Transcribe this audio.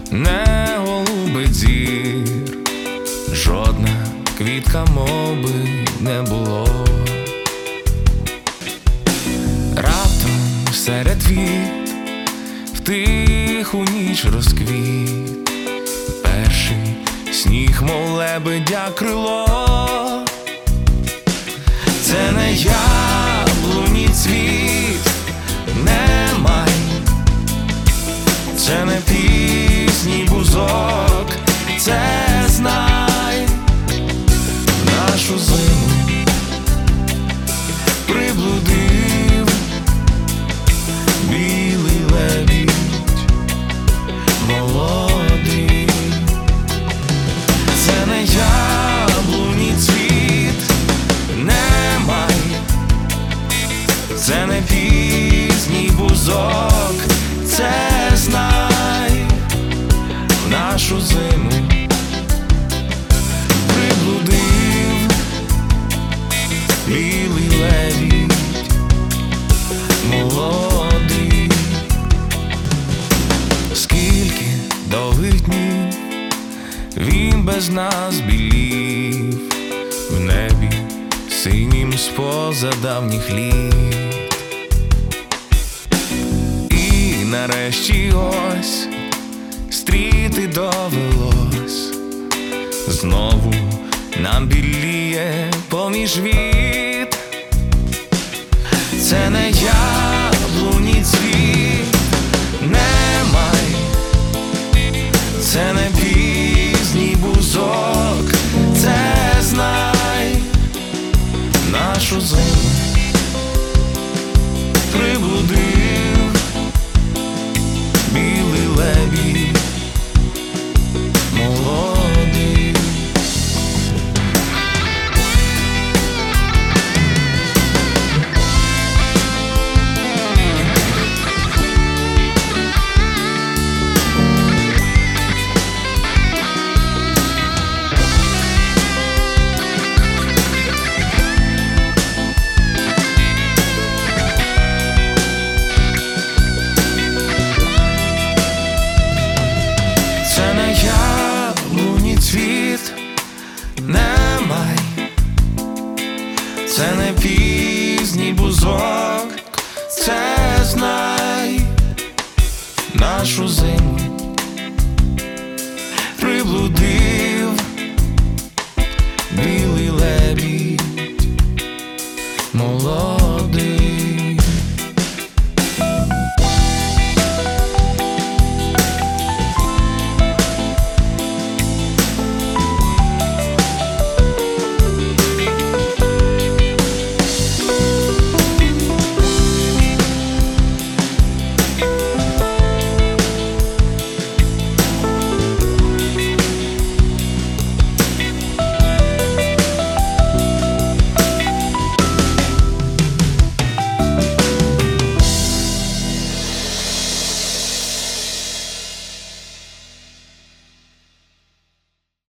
не голубить зір, жодна квітка моби не було. Раптом серед квіт в тиху ніч розквіт перший сніг, мов лебедя крило. Це не яблуні цвіт, не май, це не пісній бузок, це знай. В нашу зиму приблудив білий лебідь молодий. Це не яблуні цвіт, не май, це не пізній бузок, це знай. В нашу зиму приблудив білий лебідь молодий. Скільки довгих днів він без нас білів в небі синім споза давніх літ. І нарешті ось стріти довелось, знову нам біліє поміж віт. Це не яблуні цвіт, не май, це не пізній бузок, це знай. Нашу зиму приблудив білий лебідь молодий. Це не яблуні цвіт, не май, це не пізній бузок, це знай. Нашу зиму